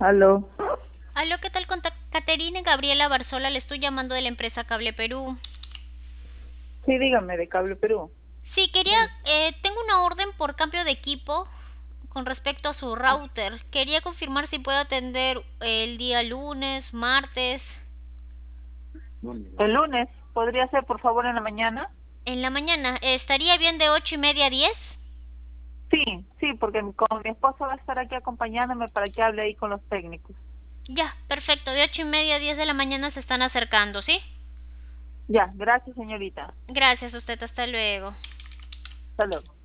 Aló. Aló, ¿qué tal? Con Caterina Gabriela Barzola, le estoy llamando de la empresa Cable Perú. Sí, dígame, de Cable Perú. Sí, tengo una orden por cambio de equipo con respecto a su Ah, router. Quería confirmar si puedo atender el día lunes, martes, el lunes, ¿podría ser por favor en la mañana? en la mañana. ¿Estaría bien de 8:30 a 10? Sí, sí, porque como mi esposo va a estar aquí acompañándome para que hable ahí con los técnicos. Ya, perfecto. De 8:30 a 10 de la mañana se están acercando, ¿sí? Ya, gracias señorita. Gracias a usted, hasta luego. Hasta luego.